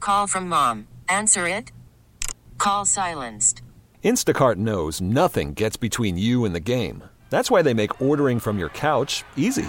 Call from mom. Answer it. Call silenced. Instacart knows nothing gets between you and the game. That's why they make ordering from your couch easy.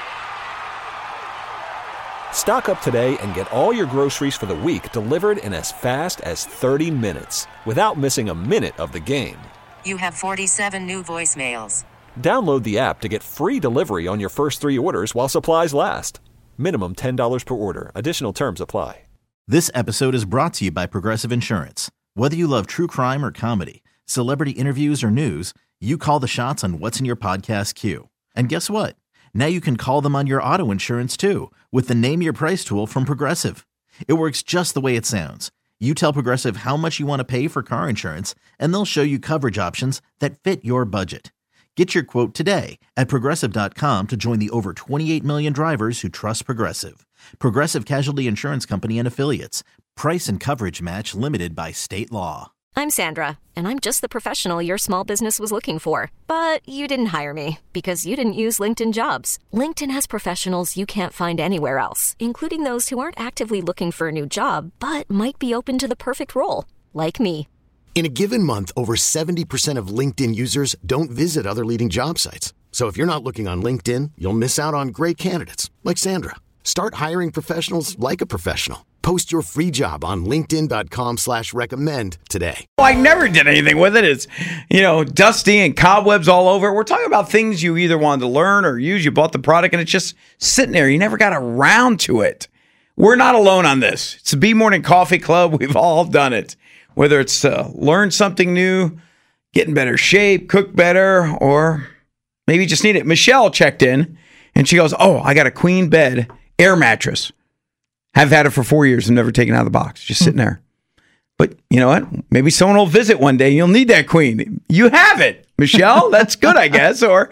Stock up today and get all your groceries for the week delivered in as fast as 30 minutes without missing a minute of the game. You have 47 new voicemails. Download the app to get free delivery on your first 3 orders while supplies last. Minimum $10 per order. Additional terms apply. This episode is brought to you by Progressive Insurance. Whether you love true crime or comedy, celebrity interviews or news, you call the shots on what's in your podcast queue. And guess what? Now you can call them on your auto insurance too with the Name Your Price tool from Progressive. It works just the way it sounds. You tell Progressive how much you want to pay for car insurance, and they'll show you coverage options that fit your budget. Get your quote today at Progressive.com to join the over 28 million drivers who trust Progressive. Progressive Casualty Insurance Company and Affiliates. Price and coverage match limited by state law. I'm Sandra, and I'm just the professional your small business was looking for. But you didn't hire me because you didn't use LinkedIn Jobs. LinkedIn has professionals you can't find anywhere else, including those who aren't actively looking for a new job, but might be open to the perfect role, like me. In a given month, over 70% of LinkedIn users don't visit other leading job sites. So if you're not looking on LinkedIn, you'll miss out on great candidates like Sandra. Start hiring professionals like a professional. Post your free job on linkedin.com/recommend today. I never did anything with it. It's, dusty and cobwebs all over it. We're talking about things you either wanted to learn or use. You bought the product and it's just sitting there. You never got around to it. We're not alone on this. It's the B Morning Coffee Club. We've all done it. Whether it's learn something new, get in better shape, cook better, or maybe you just need it. Michelle checked in and she goes, I got a queen bed air mattress. Have had it for 4 years and never taken it out of the box. Just sitting there. But you know what? Maybe someone will visit one day and you'll need that queen. You have it, Michelle. That's good, I guess. Or,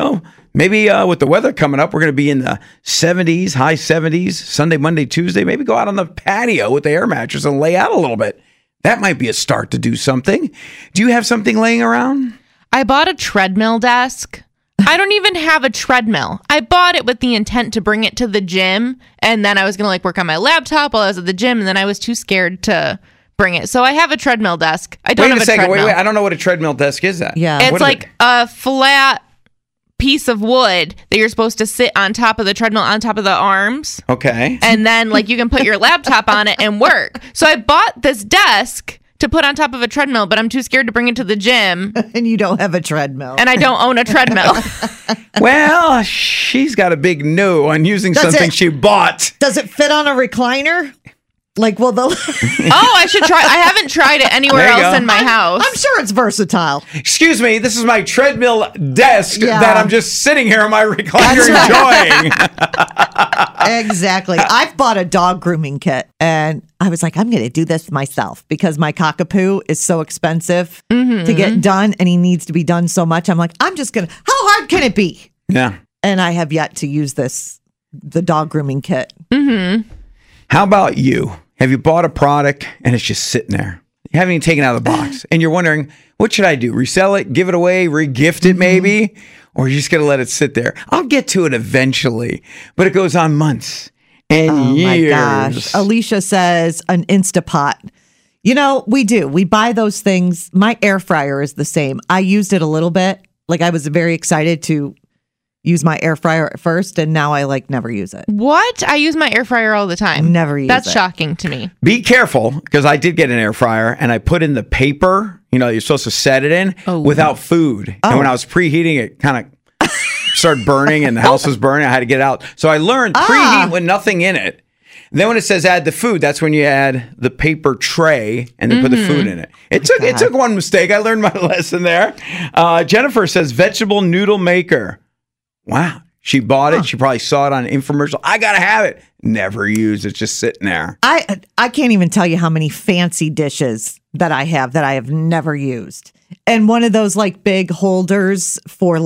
maybe with the weather coming up, we're going to be in the 70s, high 70s, Sunday, Monday, Tuesday. Maybe go out on the patio with the air mattress and lay out a little bit. That might be a start to do something. Do you have something laying around? I bought a treadmill desk. I don't even have a treadmill. I bought it with the intent to bring it to the gym, and then I was going to work on my laptop while I was at the gym, and then I was too scared to bring it. So I have a treadmill desk. I don't have a treadmill. Wait. I don't know what a treadmill desk is. Yeah. It's like a flat piece of wood that you're supposed to sit on top of the treadmill, on top of the arms. Okay. And then you can put your laptop on it and work. So I bought this desk to put on top of a treadmill, but I'm too scared to bring it to the gym. And you don't have a treadmill. And I don't own a treadmill. Well, she's got a big no on using something she bought. Does it fit on a recliner? I should try. I haven't tried it anywhere else in my house. I'm sure it's versatile. Excuse me, this is my treadmill desk that I'm just sitting here on my recliner enjoying. Exactly. I've bought a dog grooming kit, and I was like, I'm going to do this myself because my cockapoo is so expensive to get done, and he needs to be done so much. I'm like, I'm just going to, how hard can it be? Yeah. And I have yet to use the dog grooming kit. Mm-hmm. How about you? Have you bought a product and it's just sitting there? You haven't even taken it out of the box. And you're wondering, what should I do? Resell it, give it away, re-gift it maybe? Or are you just going to let it sit there? I'll get to it eventually. But it goes on months and years. Oh my gosh. Alicia says an Instapot. We do. We buy those things. My air fryer is the same. I used it a little bit. I was very excited to use my air fryer at first, and now I never use it. What? I use my air fryer all the time. Never use it. That's shocking to me. Be careful, because I did get an air fryer, and I put in the paper, you're supposed to set it in without food. And when I was preheating, it kind of started burning, and the house was burning. I had to get it out. So I learned preheat with nothing in it. And then when it says add the food, that's when you add the paper tray and then put the food in it. It took one mistake. I learned my lesson there. Jennifer says vegetable noodle maker. Wow. She bought it. She probably saw it on an infomercial. I got to have it. Never used it. Just sitting there. I can't even tell you how many fancy dishes that I have never used. And one of those big holders for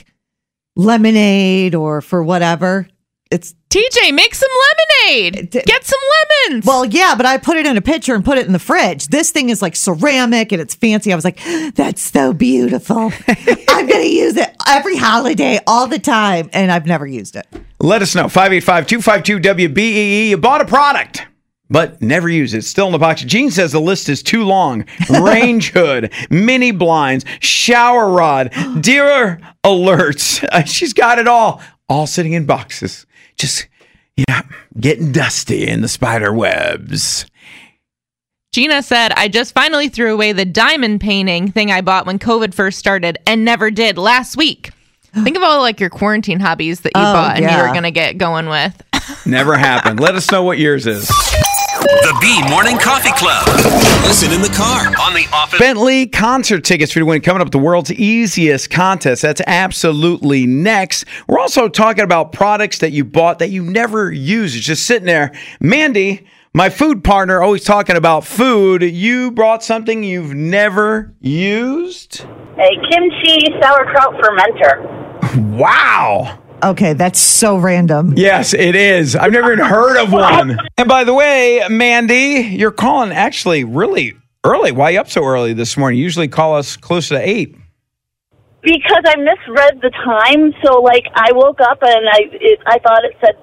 lemonade or for whatever. It's TJ, make some lemonade. Get some lemons. Well, yeah, but I put it in a pitcher and put it in the fridge. This thing is ceramic and it's fancy. I was like, that's so beautiful. I'm going to use it every holiday, all the time. And I've never used it. Let us know. 585-252-WBEE. You bought a product but never use it. It's still in the box. Gene says the list is too long. Range hood, mini blinds, shower rod, deer alerts. She's got it all sitting in boxes. Just, getting dusty in the spider webs. Gina said, I just finally threw away the diamond painting thing I bought when COVID first started and never did last week. Think of all like your quarantine hobbies that you bought and you were going to get going with. Never happened. Let us know what yours is. The B Morning Coffee Club. Listen in the car, on the office. Bentley concert tickets for you to win coming up, the world's easiest contest. That's absolutely next. We're also talking about products that you bought that you never use. It's just sitting there. Mandy, my food partner, always talking about food. You brought something you've never used? A kimchi sauerkraut fermenter. Wow. Okay, that's so random. Yes, it is. I've never even heard of one. And by the way, Mandy, you're calling actually really early. Why are you up so early this morning? You usually call us close to 8. Because I misread the time. So, I woke up and I thought it said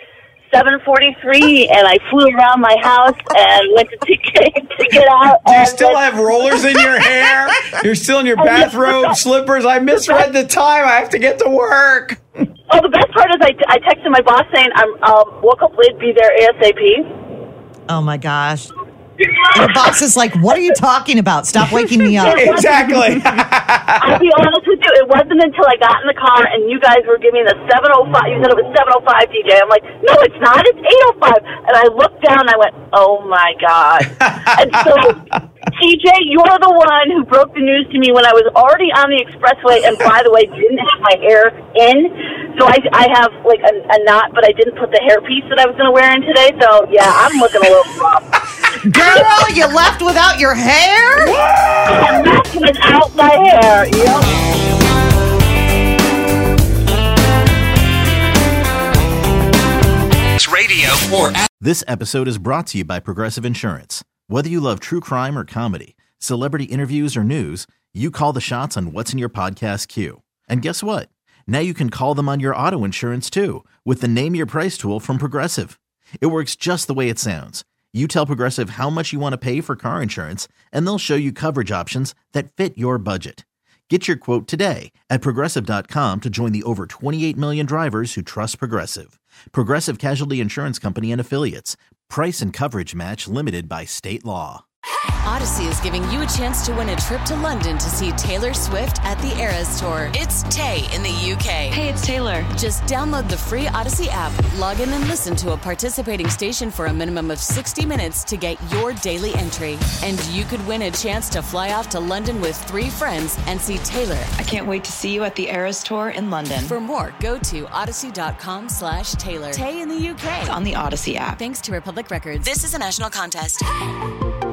7:43, and I flew around my house and went to get out. Do you still have rollers in your hair? You're still in your bathrobe, slippers? I misread the time. I have to get to work. Oh, the best part is I texted my boss saying I'm woke up late, be there ASAP. Oh my gosh. Your boss is like, what are you talking about? Stop waking me up. Exactly. I'll be honest with you, it wasn't until I got in the car and you guys were giving the 7:05. You said it was 7:05, DJ. I'm like, no, it's not. It's 8:05. And I looked down and I went, oh my God. And so, TJ, you're the one who broke the news to me when I was already on the expressway and, by the way, didn't have my hair in. So I have a knot, but I didn't put the hairpiece that I was going to wear in today. So, yeah, I'm looking a little rough. Girl, you left without your hair? I left without my hair. Yep. Radio or This episode is brought to you by Progressive Insurance. Whether you love true crime or comedy, celebrity interviews or news, you call the shots on what's in your podcast queue. And guess what? Now you can call them on your auto insurance too with the Name Your Price tool from Progressive. It works just the way it sounds. You tell Progressive how much you want to pay for car insurance, and they'll show you coverage options that fit your budget. Get your quote today at Progressive.com to join the over 28 million drivers who trust Progressive. Progressive Casualty Insurance Company and Affiliates. Price and coverage match limited by state law. Odyssey is giving you a chance to win a trip to London to see Taylor Swift at the Eras Tour. It's Tay in the UK. Hey, it's Taylor. Just download the free Odyssey app, log in and listen to a participating station for a minimum of 60 minutes to get your daily entry. And you could win a chance to fly off to London with 3 friends and see Taylor. I can't wait to see you at the Eras Tour in London. For more, go to odyssey.com/Taylor. Tay in the UK. It's on the Odyssey app. Thanks to Republic Records. This is a national contest.